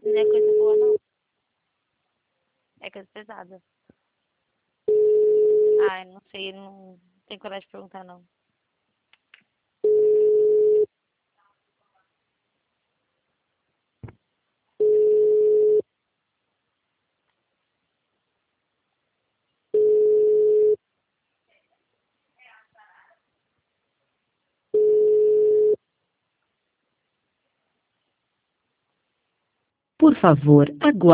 Não é coisa boa, não. É coisa pesada. Ai, não sei, não tenho coragem de perguntar, não. Por favor, aguarde.